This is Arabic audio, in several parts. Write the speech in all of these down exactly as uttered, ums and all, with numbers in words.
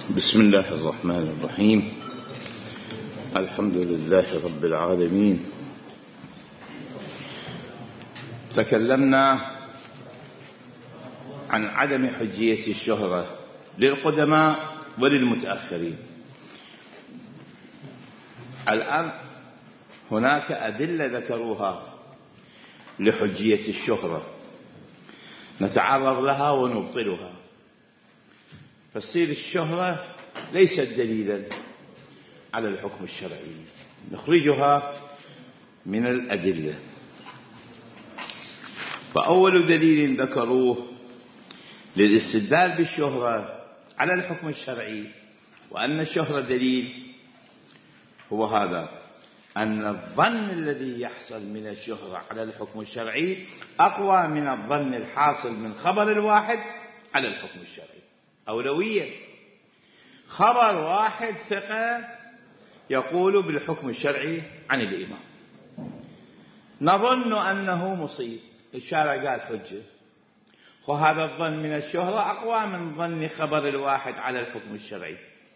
بسم الله الرحمن الرحيم. الحمد لله رب العالمين. تكلمنا عن عدم حجية الشهرة للقدماء وللمتأخرين. الآن هناك أدلة ذكروها لحجية الشهرة، نتعرض لها ونبطلها. فتصير الشهرة ليست دليلا على الحكم الشرعي، نخرجها من الأدلة. فأول دليل ذكروه للاستدلال بالشهرة على الحكم الشرعي وأن الشهرة دليل هو هذا: أن الظن الذي يحصل من الشهرة على الحكم الشرعي أقوى من الظن الحاصل من خبر الواحد على الحكم الشرعي. أولوية خبر واحد ثقة يقول بالحكم الشرعي عن الإمام، نظن أنه مصيب، الشارع قال حجة، وهذا الظن من الشهرة أقوى من ظن خبر الواحد على الحكم الشرعي.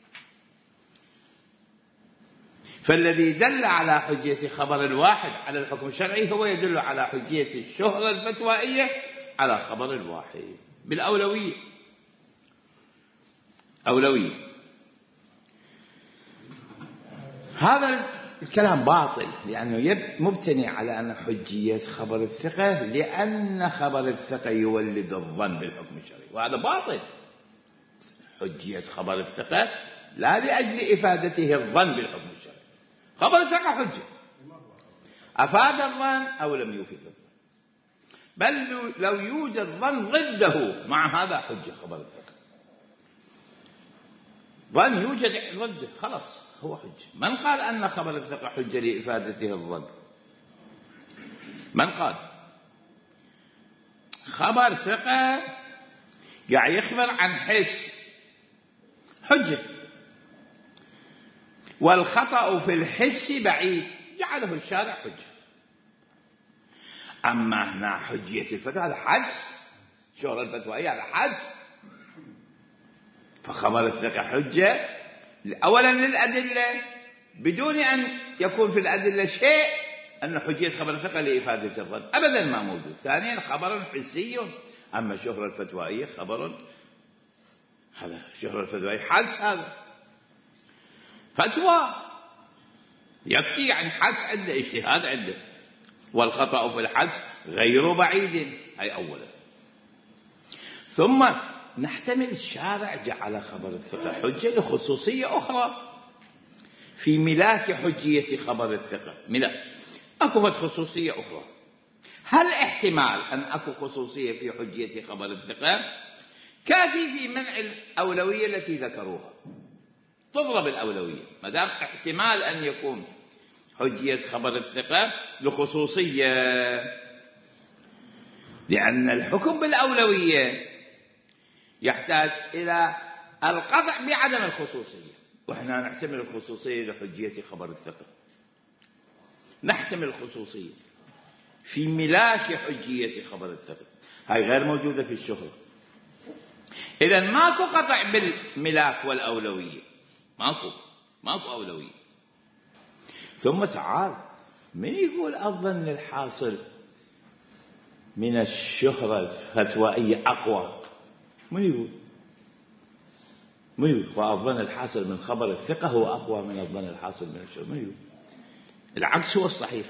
فالذي دل على حجية خبر الواحد على الحكم الشرعي هو يدل على حجية الشهرة الفتوائية على خبر الواحد بالأولوية. أولوية. هذا الكلام باطل، لأنه مبتني على أن حجية خبر الثقة لأن خبر الثقة يولد الظن بالحكم الشرعي، وهذا باطل. حجية خبر الثقة لا لأجل إفادته الظن بالحكم الشرعي. خبر الثقة حجة، أفاد الظن أو لم يفيد الظن، بل لو يوجد ظن ضده مع هذا حجة خبر الثقة. ظن يوجد ضده خلاص هو حجة. من قال أن خبر الثقة حجة لإفادته الظن؟ من قال؟ خبر ثقة قاعد يخبر عن حس، حجة، والخطأ في الحس بعيد، جعله الشارع حجة. أما هنا حجية الفتوى هذا حدس، شهرة الفتوى هذا حدس. فخبر الثقة حجة أولا للأدلة بدون أن يكون في الأدلة شيء أن حجية خبر الثقة لإفادة الظن أبدا ما موجود. ثانيا خبر حسي، أما شهرة الفتوائية خبر، هذا شهرة الفتوائية حدس، هذا فتوى يفتي عن حدس عنده، اجتهاد عنده، والخطأ في الحدس غير بعيد. أي أولا. ثم نحتمل الشارع جعل خبر الثقة حجة لخصوصية أخرى في ملاك حجية خبر الثقة. ملاك أكو خصوصية أخرى. هل احتمال أن أكو خصوصية في حجية خبر الثقة كافي في منع الأولوية التي ذكروها؟ تضرب الأولوية ما دام احتمال أن يكون حجية خبر الثقة لخصوصية، لأن الحكم بالأولوية يحتاج إلى القطع بعدم الخصوصية، وإحنا نحتمل الخصوصية لحجية خبر الثقة، نحتمل الخصوصية في ملاك حجية خبر الثقة، هاي غير موجودة في الشهرة. إذن ماكو قطع بالملاك والأولوية، ماكو ماكو أولوية. ثم تعال، من يقول الظن الحاصل من الشهرة الفتوائية أقوى؟ من يقول؟ من يقول والظن الحاصل من خبر الثقة هو أقوى من الظن الحاصل من الشهرة؟ من يقول؟ العكس هو الصحيح.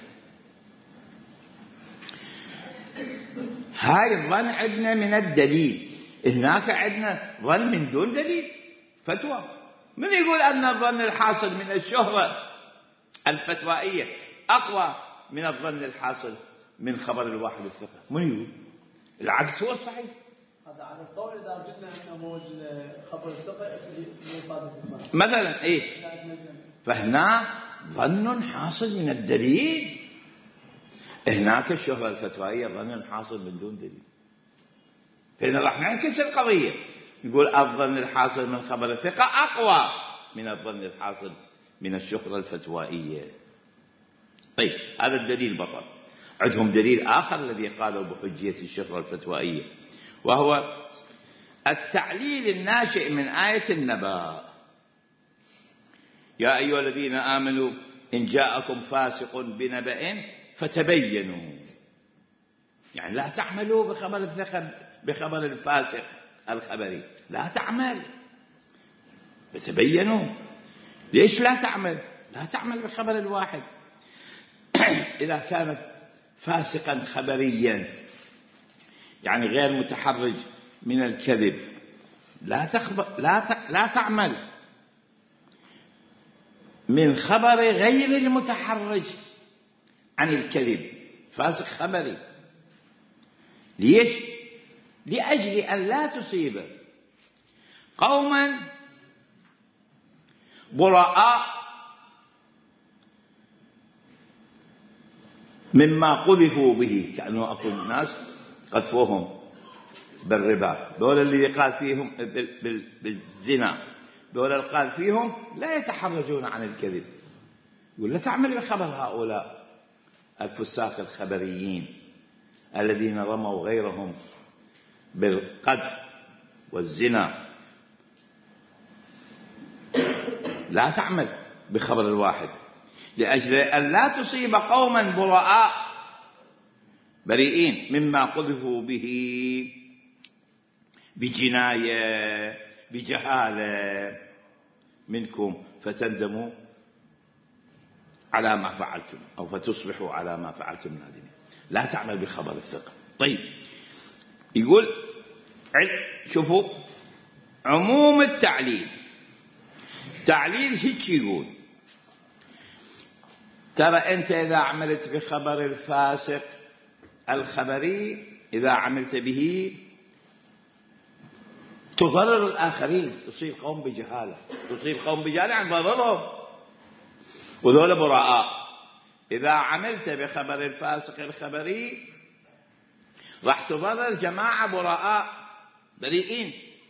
هاي الظن عندنا من الدليل، هناك عندنا ظن من دون دليل، فتوى. من يقول أن الظن الحاصل من الشهرة الفتوائية أقوى من الظن الحاصل من خبر الواحد الثقة؟ من يقول؟ العكس هو الصحيح. هذا على القول إذا قلنا أنه خبر الثقة مثلا إيه؟ فهنا ظن حاصل من الدليل، هناك الشهرة الفتوائية ظن حاصل من دون دليل. فإذا راح نعكس القضية، يقول الظن الحاصل من خبر الثقة أقوى من الظن الحاصل من الشهرة الفتوائية. طيب هذا الدليل بطل. عندهم دليل آخر الذي قالوا بحجية الشهرة الفتوائية، وهو التعليل الناشئ من آية النبأ. يا أيها الذين آمنوا إن جاءكم فاسق بنبأ فتبينوا، يعني لا تعملوا بخبر الثقة بخبر الفاسق الخبري، لا تعمل، فتبينوا. ليش لا تعمل؟ لا تعمل بخبر الواحد إذا كانت فاسقا خبريا، يعني غير متحرج من الكذب، لا تخبر لا ت... لا تعمل من خبر غير المتحرج عن الكذب، فاسق خبري. ليش؟ لأجل أن لا تصيب قوما براء مما قذفوا به، كأنه أقول الناس قذفوهم بالربا، دول اللي قال فيهم بالزنا، دول اللي قال فيهم لا يتحرجون عن الكذب. يقول لا تعمل بخبر هؤلاء الفساق الخبريين الذين رموا غيرهم بالقذف والزنا، لا تعمل بخبر الواحد لأجل أن لا تصيب قوما براء بريئين مما قذفوا به بجناية بجهالة منكم فتندموا على ما فعلتم أو فتصبحوا على ما فعلتم نادمين. لا تعمل بخبر الثقة. طيب، يقول شوفوا عموم التعليل. تعليل هيك يقول ترى أنت إذا عملت بخبر الفاسق الخبري، إذا عملت به تضرر الآخرين، تصيب قوم بجهالة، تصيب قوم بجهالة عن ضررهم وذول براء. إذا عملت بخبر الفاسق الخبري راح تضرر جماعة براء بريئين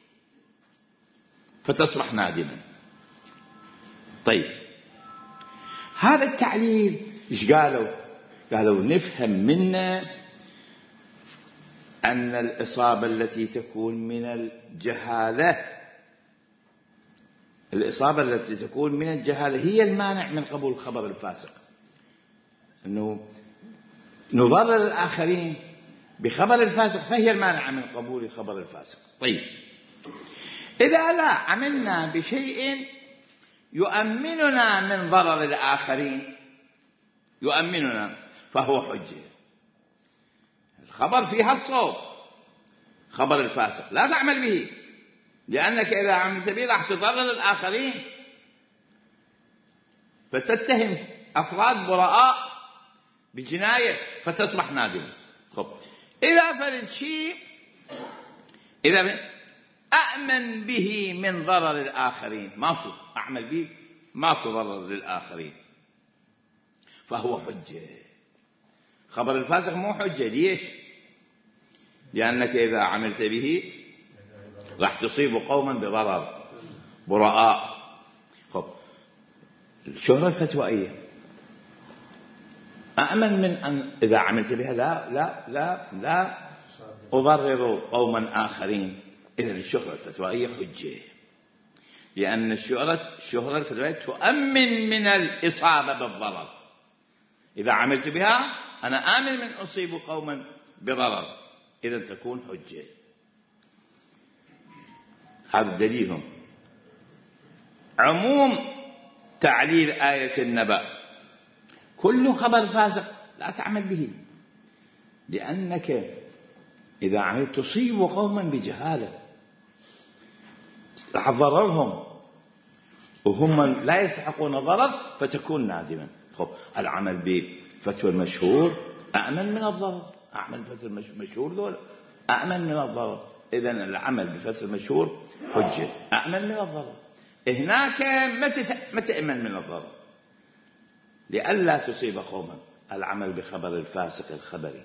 فتصبح نادما. طيب، هذا التعليل إيش قالوا؟ قالوا نفهم منه أن الإصابة التي تكون من الجهالة، الإصابة التي تكون من الجهالة هي المانع من قبول خبر الفاسق، أنه نضرر الآخرين بخبر الفاسق فهي المانع من قبول خبر الفاسق. طيب، إذا لا عملنا بشيء يؤمننا من ضرر الآخرين، يؤمننا، فهو حجة. الخبر فيها الصوت، خبر الفاسق لا تعمل به، لأنك إذا عملت به راح تضرر الآخرين فتتهم أفراد براء بجناية فتصبح نادما. خب، إذا فرد شيء إذا أأمن به من ضرر الآخرين، ماكو أعمل به ماكو ضرر للآخرين، فهو حجة. خبر الفاسق مو حجة. ليش؟ لأنك إذا عملت به راح تصيب قوما بضرر براء. خب، الشهرة الفتوائية أأمن من أن إذا عملت بها لا لا لا لا أضرر قوما آخرين. إذن الشهرة الفتوائية حجة، لأن الشهرة الشهرة الفتوائية تؤمن من الإصابة بالضرر. إذا عملت بها أنا آمن من أصيب قوما بضرر، إذن تكون حجة. هذا دليلهم. عموم تعليل آية النبأ، كل خبر فاسق لا تعمل به، لأنك إذا عملت تصيب قوما بجهالة راح تضررهم وهم لا يستحقون ضرر فتكون نادما. خب، العمل بفتوى المشهور أأمن من الضرر، أعمل بفتوى المشهور ذول أأمن من الضرر. إذن العمل بفتوى المشهور حجة، أأمن من الضرر. هناك ما تأمن من الضرر لئلا تصيب قوما. العمل بخبر الفاسق الخبري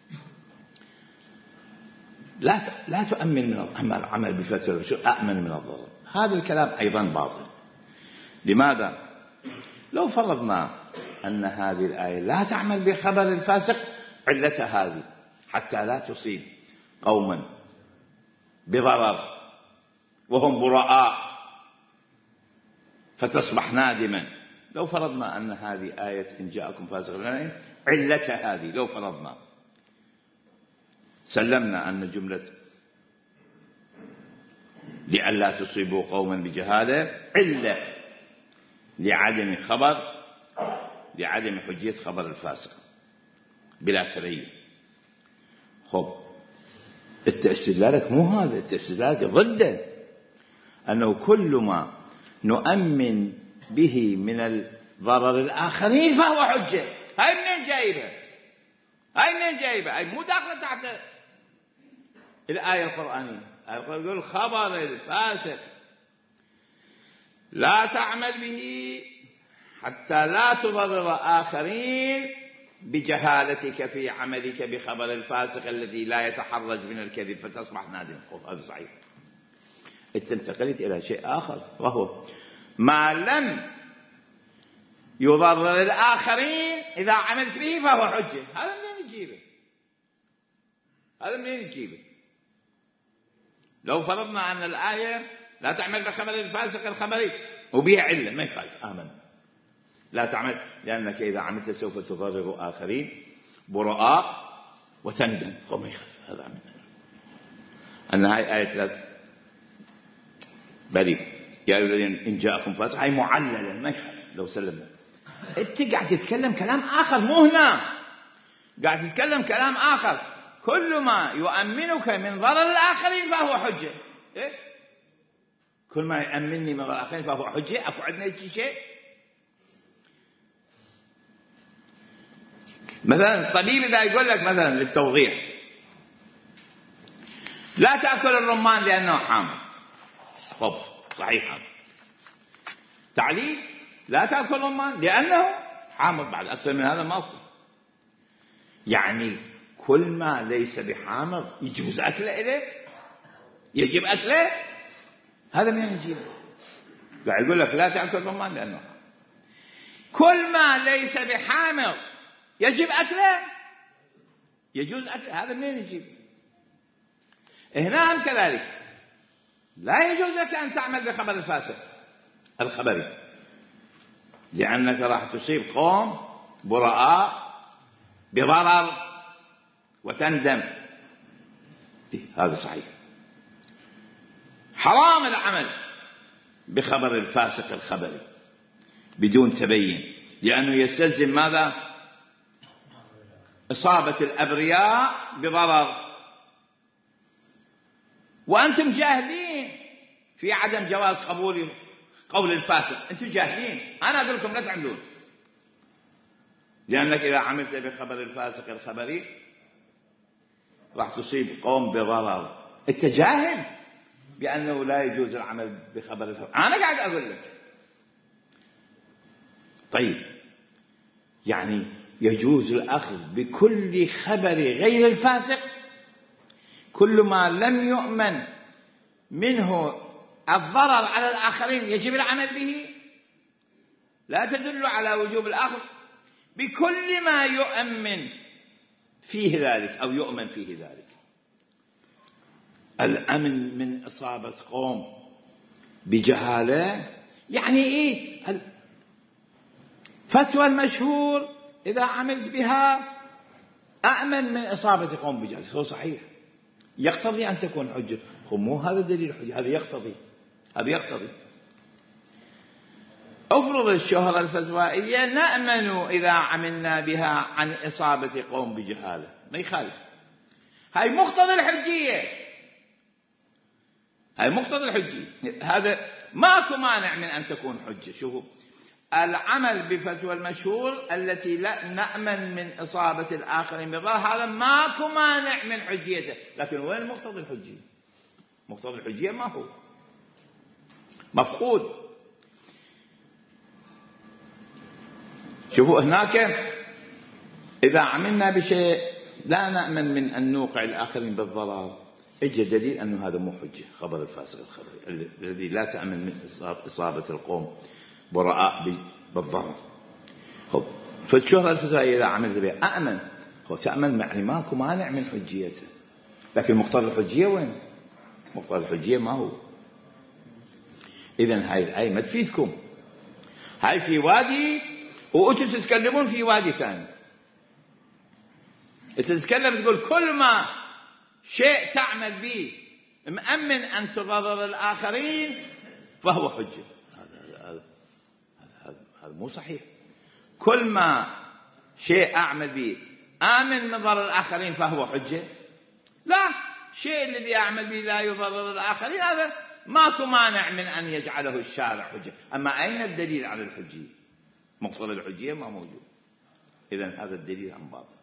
لا لا تؤمن من العمل بفتوى المشهور أأمن من الضرر. هذا الكلام أيضا باطل. لماذا؟ لو فرضنا أن هذه الآية لا تعمل بخبر الفاسق، علتها هذه حتى لا تصيب قوما بضرر وهم براء فتصبح نادما. لو فرضنا أن هذه آية إن جاءكم فاسق بنبأ علتها هذه، لو فرضنا سلمنا أن جملة لئلا تصيبوا قوما بجهالة علة لعدم خبر لعدم حجية خبر الفاسق بلا تبين. خب استدلالك مو هذا، استدلالك ضده، أنه كل ما نؤمن به من الضرر الآخرين فهو حجة. هاي منين جايبها؟ هاي منين جايبها؟ هاي مو داخلة تحت الآية القرآنية. الآية القرآنية يقول خبر الفاسق لا تعمل به حتى لا تضرر آخرين بجهالتك في عملك بخبر الفاسق الذي لا يتحرج من الكذب فتصبح نادم. هذا صحيح. أنت انتقلت إلى شيء آخر، وهو ما لم يضرر الآخرين إذا عملت به فهو حجة. هذا منين نجيبه؟ هذا منين نجيبه؟ لو فرضنا أن الآية لا تعمل بخبر الفاسق الخبري وبها علة ما يخالف، آمن لا تعمل لأنك إذا عملت سوف تضرر آخرين براء وتندم، وما يخالف. هذا عمل أن هاي آية لا بلي يا أيها الذين إن جاءكم فاسق هاي معللة ما يخالف. لو سلمنا أنت قاعد تتكلم كلام آخر، مو هنا قاعد تتكلم كلام آخر. كل ما يؤمنك من ضرر الآخرين فهو حجة. إيه؟ كل ما يؤمنني من ضرر الآخرين فهو حجة. أكو عندنا هيك شيء؟ مثلا الطبيب إذا يقول لك مثلا للتوضيح لا تأكل الرمان لأنه حامض، خب صحيح هذا تعليل. لا تأكل الرمان لأنه حامض، بعد أكثر من هذا ماكو. يعني كل ما ليس بحامض يجوز أكله إليك، يجب أكله. هذا من يجيب قاعد يقول لك لا تأكل الرمان لأنه حامض. كل ما ليس بحامض يجب أكله، يجوز أكله. هذا منين يجيب؟ هنا هم كذلك لا يجوز لك أن تعمل بخبر الفاسق الخبري لأنك راح تصيب قوم براء بضرر وتندم. إيه هذا صحيح. حرام العمل بخبر الفاسق الخبري بدون تبين، لأنه يستلزم ماذا؟ إصابة الأبرياء بضرر، وأنتم جاهلين في عدم جواز قبول قول الفاسق. أنتم جاهلين، أنا أقول لكم لا تعملون، لأنك إذا عملت بخبر الفاسق الخبري راح تصيب قوم بضرر. أنت جاهل بأنه لا يجوز العمل بخبر الفاسق. أنا قاعد أقول لك طيب يعني يجوز الأخذ بكل خبر غير الفاسق، كل ما لم يؤمن منه الضرر على الآخرين يجب العمل به. لا تدل على وجوب الأخذ بكل ما يؤمن فيه ذلك أو يؤمن فيه ذلك. الأمن من إصابة قوم بجهالة يعني إيه؟ فتوى المشهور إذا عملت بها أأمن من إصابة قوم بجهالة، هو صحيح يقتضي أن تكون حجة. هو مو هذا دليل حجة، هذا يقتضي هذا يقتضي أفرض الشهرة الفتوائية نأمن إذا عملنا بها عن إصابة قوم بجهالة، ما يخالف. هاي مقتضى الحجية، هاي مقتضى الحجية. هذا ماكو مانع من أن تكون حجة. شوفوا العمل بفتوى المشهور التي لا نأمن من إصابة الآخرين بضرر، هذا ماكو مانع من حجيته. لكن وين مقتضى الحجية؟ مقتضى الحجية ما هو مفقود. شوفوا هناك إذا عملنا بشيء لا نأمن من أن نوقع الآخرين بالضرر، اجى دليل أنه هذا مو حجة. خبر الفاسق الخبري الذي لا تأمن من إصابة القوم براء بالضرر. فالشهرة الفتوائية إذا عملت بها أأمن، هو تأمن يعني ماكو مانع من حجيته. لكن مقتضى الحجية وين؟ مقتضى الحجية ما هو. إذن هاي الآية ما تفيدكم هاي في وادي وأنتم تتكلمون في وادي ثاني. تتكلم تقول كل ما شيء تعمل به مأمن أن تضرر الآخرين فهو حجة. هذا هذا هذا مو صحيح. كل ما شيء أعمل به آمن من ضرر الآخرين فهو حجة؟ لا، شيء الذي أعمل به لا يضرر الآخرين هذا ماكو مانع من أن يجعله الشارع حجة. أما أين الدليل على الحجية؟ مقصد الحجية ما موجود. إذن هذا الدليل عن باطل.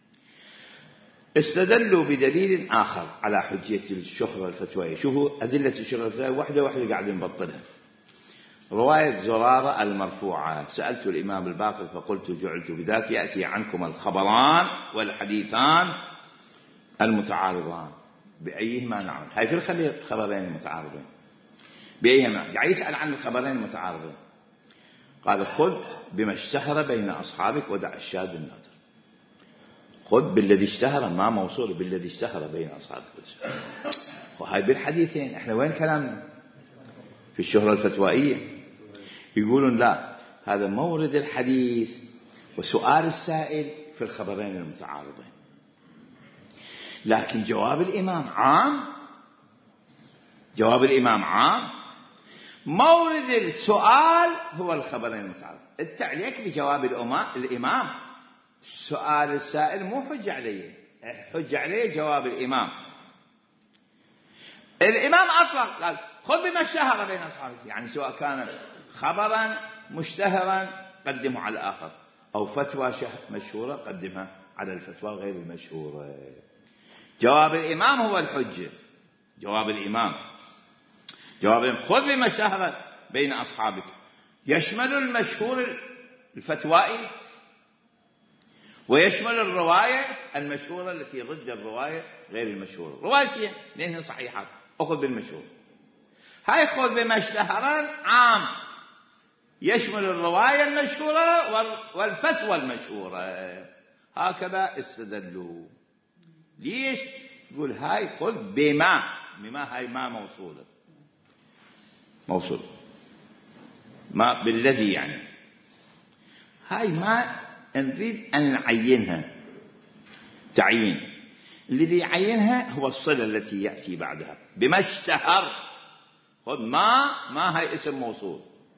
استدلوا بدليل آخر على حجية الشهرة الفتوائية. شوفوا أدلة الشهرة الفتوائية واحدة واحدة قاعدين نبطلها. رواية زرارة المرفوعة: سألت الإمام الباقر فقلت جعلت بذاك يأتي عنكم الخبران والحديثان المتعارضان بأيهما نعمل. هاي في الخبرين المتعارضين بأيهما قاعد يسأل عن الخبرين المتعارضين. قال: خذ بما اشتهر بين أصحابك ودع الشاذ النادر. خذ بالذي اشتهر، ما موصول بالذي اشتهر بين أصحابك. وهاي بالحديثين. احنا وين كلامنا؟ في الشهرة الفتوائية. يقولون لا، هذا مورد الحديث وسؤال السائل في الخبرين المتعارضين. لكن جواب الإمام عام، جواب الإمام عام، مورد السؤال هو الخبرين المتعارضين. التعليق بجواب الإمام، سؤال السائل مو حجة عليه، حجة عليه جواب الإمام. الإمام أطلق قال: خذ بما اشتهر بين أصحابك، يعني سواء كان خبرا مشتهرا قدمه على الآخر، أو فتوى مشهورة قدمها على الفتوى غير المشهورة. جواب الإمام هو الحجة. جواب الإمام، جواب الإمام: خذ بما اشتهر بين أصحابك، يشمل المشهور الفتوائي ويشمل الرواية المشهورة التي ضد الرواية غير المشهورة. روايتين لأنها صحيحة، أخذ بالمشهور. هاي خذ بما اشتهر عام، يشمل الرواية المشهورة والفتوى المشهورة. هكذا استدلوا. ليش؟ يقول هاي خذ بما، بما هاي ما موصولة، موصول ما بالذي، يعني هاي ما نريد أن نعينها تعيين. الذي يعينها هو الصلة التي يأتي بعدها. بما اشتهر، خذ ما، ما هاي اسم موصول،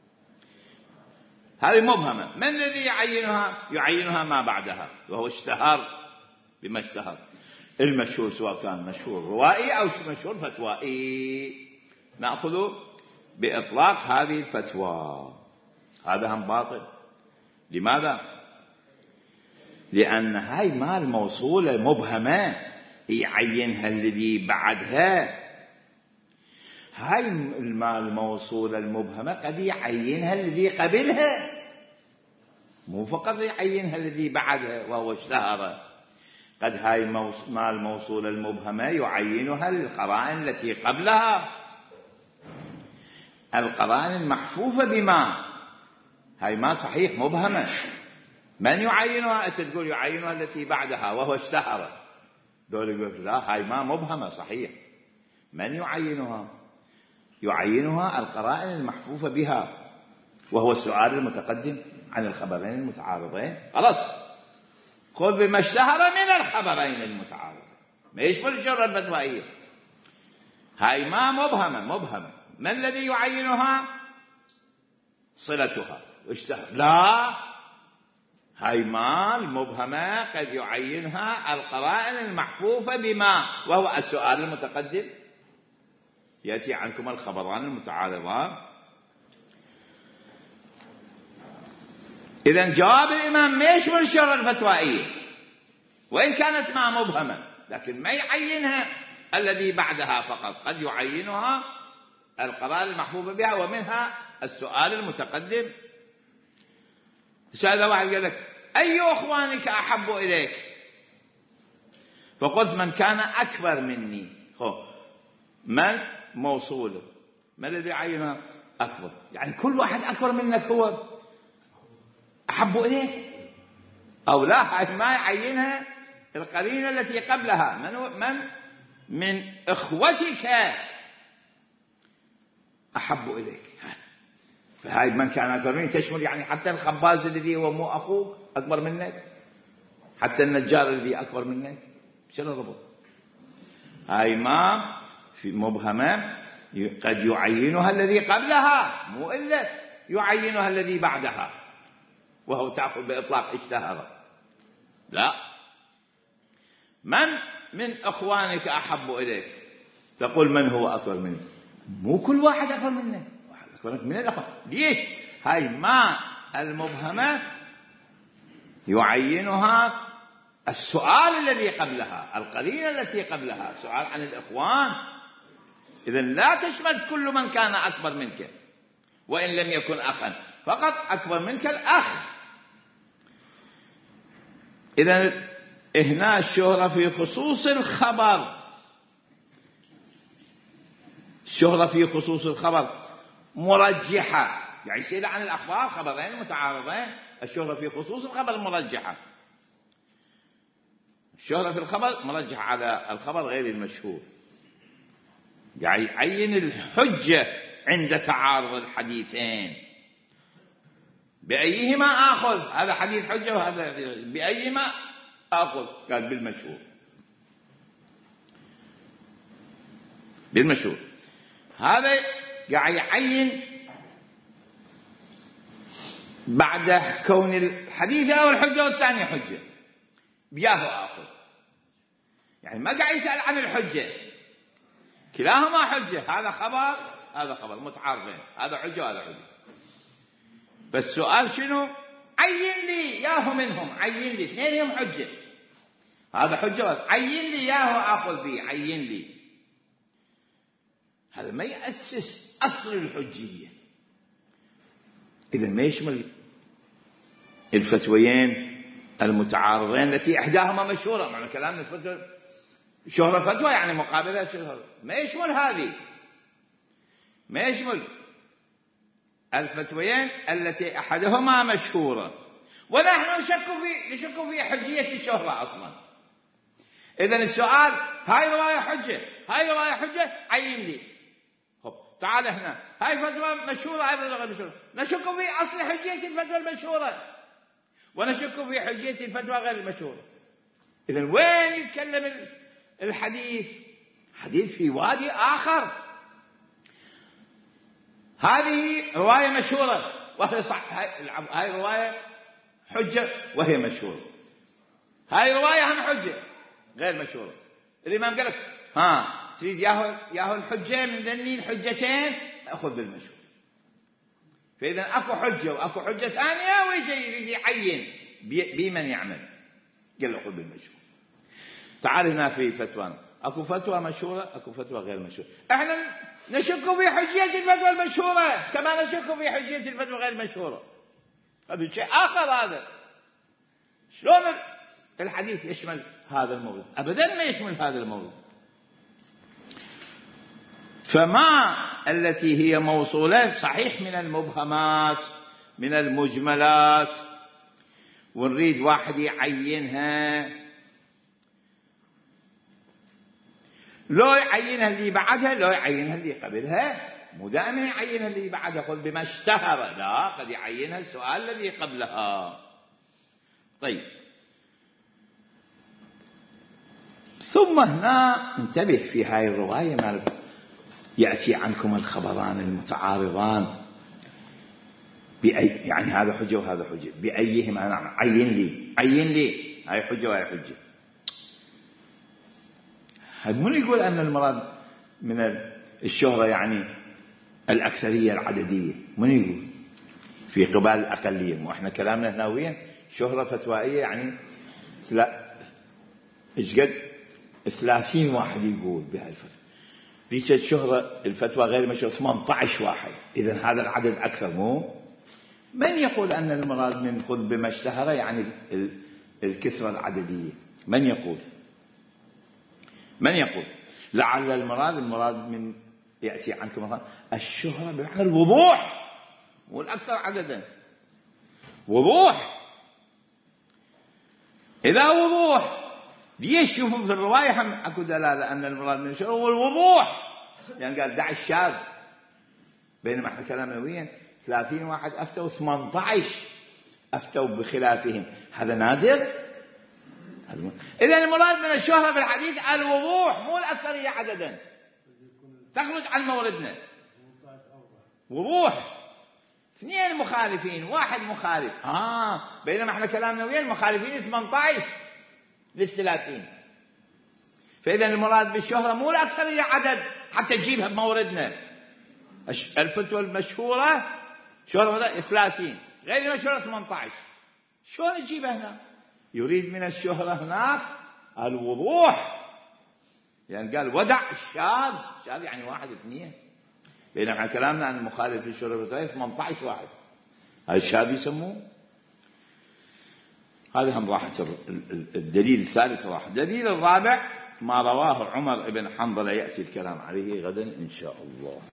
هذه مبهمة. من الذي يعينها؟ يعينها ما بعدها، وهو اشتهر. بما اشتهر المشهور، سواء كان مشهور روائي أو مشهور فتوائي، نأخذ بإطلاق هذه الفتوى. هذا هم باطل. لماذا؟ لأن هاي ما الموصولة مبهمة يعينها الذي بعدها. هاي المال الموصولة المبهمة قد يعينها الذي قبلها، مو فقط يعينها الذي بعدها وهو اشتهر. قد هاي مال موصولة المبهمة يعينها القرائن التي قبلها، القرائن المحفوفة بما. هاي ما صحيح مبهمة. من يعينها؟ أنت تقول يعينها التي بعدها وهو اشتهر. دول يقول لا، هاي ما مبهمة صحيح. من يعينها؟ يعينها القرائن المحفوفة بها، وهو السؤال المتقدم عن الخبرين المتعارضين. خلاص، خذ بما اشتهر من الخبرين المتعارضين، ما يشمل الشهرة الفتوائية. هاي ما مبهمة، مبهمة. من الذي يعينها؟ صلتها واشتهر. لا، هاي ما المبهمة قد يعينها القرائن المحفوفة بما، وهو السؤال المتقدم يأتي عنكم الخبران المتعارضان. إذن جواب الإمام ما يشمل الشهرة الفتوائية، وإن كانت ما مبهمة، لكن ما يعينها الذي بعدها فقط، قد يعينها القرائن المحفوفة بها، ومنها السؤال المتقدم. سأل واحد قال لك: أي أخوانك أحب إليك؟ فقلت: من كان أكبر مني. خو من موصوله، ما الذي يعينها؟ أكبر، يعني كل واحد أكبر منك هو أحب إليك، أو لا، هاي ما يعينها القرينة التي قبلها. من من من إخوتك أحب إليك. فهاي من كان أكبر منك تشمل يعني حتى الخباز الذي هو مو أخوك أكبر منك، حتى النجار الذي أكبر منك. شنو الربط؟ هاي ما في مبهمة قد يعينها الذي قبلها، مو إلا يعينها الذي بعدها، وهو تأخذ بإطلاق اشتهر. لا، من من أخوانك أحب إليك؟ تقول من هو أكبر منك؟ مو كل واحد أكبر منك، واحد أكبر منك من الأخوان. ليش؟ هاي ما المبهمة يعينها السؤال الذي قبلها، القرينة التي قبلها، سؤال عن الإخوان. إذن لا تشمل كل من كان أكبر منك وإن لم يكن أخا، فقط أكبر منك الأخ. إذن هنا الشهرة في خصوص الخبر، الشهرة في خصوص الخبر مرجحة، يعني شيء عن الأخبار خبرين متعارضين، الشهرة في خصوص الخبر مرجحة. الشهرة في الخبر مرجحة على الخبر غير المشهور، يعني عين الحجة عند تعارض الحديثين، بأيهما آخذ؟ هذا حديث حجة وهذا حديث، بأيهما آخذ؟ قال بالمشهور، بالمشهور. هذا قاعد يعين بعد كون الحديث أو الحجة والثانية حجة بياه آخذ، يعني ما قاعد يسأل عن الحجة، كلاهما حجة، هذا خبر هذا خبر متعارضين، هذا حجة وهذا حجة. فالسؤال شنو؟ عين لي ياهو منهم، عين لي اثنينهم حجة، هذا حجة وهذا، عين لي ياهو آخذ فيه، عين لي. هذا ما يأسس أصل الحجية. إذا ما يشمل الفتويين المتعارضين التي إحداهما مشهورة، معنى كلام الفتوى شهرة فتوى يعني مقابلة شهرة، ما يشمل هذه، ما يشمل الفتويين التي أحدهما مشهورة، ونحن نشك في نشك في حجية الشهرة أصلا. إذن السؤال هاي رواية حجة، هاي رواية حجة، عين لي. طب تعال هنا، هاي فتوى مشهورة، هاي فتوى غير مشهورة، نشك في أصل حجية الفتوى المشهورة ونشك في حجية الفتوى غير المشهورة. إذن وين يتكلم الحديث؟ حديث في وادي آخر. هذه رواية مشهورة وهي صح، هاي رواية حجة وهي مشهورة، هاي رواية هم حجة غير مشهورة. الإمام قال لك ها تريد ياهو ياهو الحجة من ذني الحجتين، أخذ بالمشهور. فإذا أكو حجة وأكو حجة ثانية، ويجي يريد يعين بمن يعمل، قال له خذ بالمشهور. تعال هنا في فتوى، أكو فتوى مشهورة، أكو فتوى غير مشهورة. إحنا نشك في حجية الفتوى المشهورة كما نشك في حجية الفتوى غير المشهورة، هذا شيء آخر. هذا شلون الحديث يشمل هذا الموضوع؟ أبدا ما يشمل هذا الموضوع. فما التي هي موصولة صحيح من المبهمات من المجملات، ونريد واحد يعينها، لو يعينها اللي بعدها، لو يعينها اللي قبلها، مو دائما يعينها اللي بعدها خذ بما اشتهر، لا، قد يعينها السؤال الذي قبلها. طيب، ثم هنا انتبه في هاي الرواية، ما يأتي عنكم الخبران المتعارضان بأي، يعني هذا حجة وهذا حجة، بأيهما نعم، عين لي عين لي، هاي حجة وهاي حجة. هذا من يقول أن المراد من الشهرة يعني الأكثرية العددية؟ من يقول في قبال الأقلية؟ وإحنا كلامنا هنا وين شهرة فتوائية، يعني لا إجقد ثلاثين واحد يقول بهاي الفتوى، ذيك الشهرة الفتوى غير مشهورة ثمانية عشر واحد. إذن هذا العدد أكثر. مو من يقول أن المراد من خذ بما اشتهر يعني الكثرة العددية؟ من يقول من يقول لعل المراد المراد من يأتي عنكم الشهرة بمعنى الوضوح، والأكثر عددا، وضوح. إذا وضوح ليش شوفوا في الرواية هم أكو دلالة أن المراد من الشهرة هو الوضوح، يعني قال دع الشاذ، بينما احنا كلامنا وين ثلاثين واحد أفتوا، ثمانية عشر أفتوا بخلافهم. هذا نادر. إذا المراد من الشهرة في الحديث الوضوح مو الأكثرية عددا، تخرج عن موردنا. وضوح. اثنين مخالفين، واحد مخالف، آه بينما احنا كلامنا وين المخالفين ثمانية عشر للثلاثين. فإذا المراد بالشهرة مو الأكثرية عدد حتى تجيبها بموردنا. الفتوى المشهورة شهرة ثلاثين، غير المشهورة ثمانية عشر. شلون نجيبها هنا؟ يريد من الشهرة هناك الوضوح، يعني قال ودع الشاذ، الشاذ يعني واحد اثنين، بينما كلامنا عن المخالف في الشهرة ثمانية عشر واحد، هذا الشاذ يسموه. هذا هم راحت الدليل الثالث. راح الدليل الرابع ما رواه عمر بن حنظلة، يأتي الكلام عليه غدا إن شاء الله.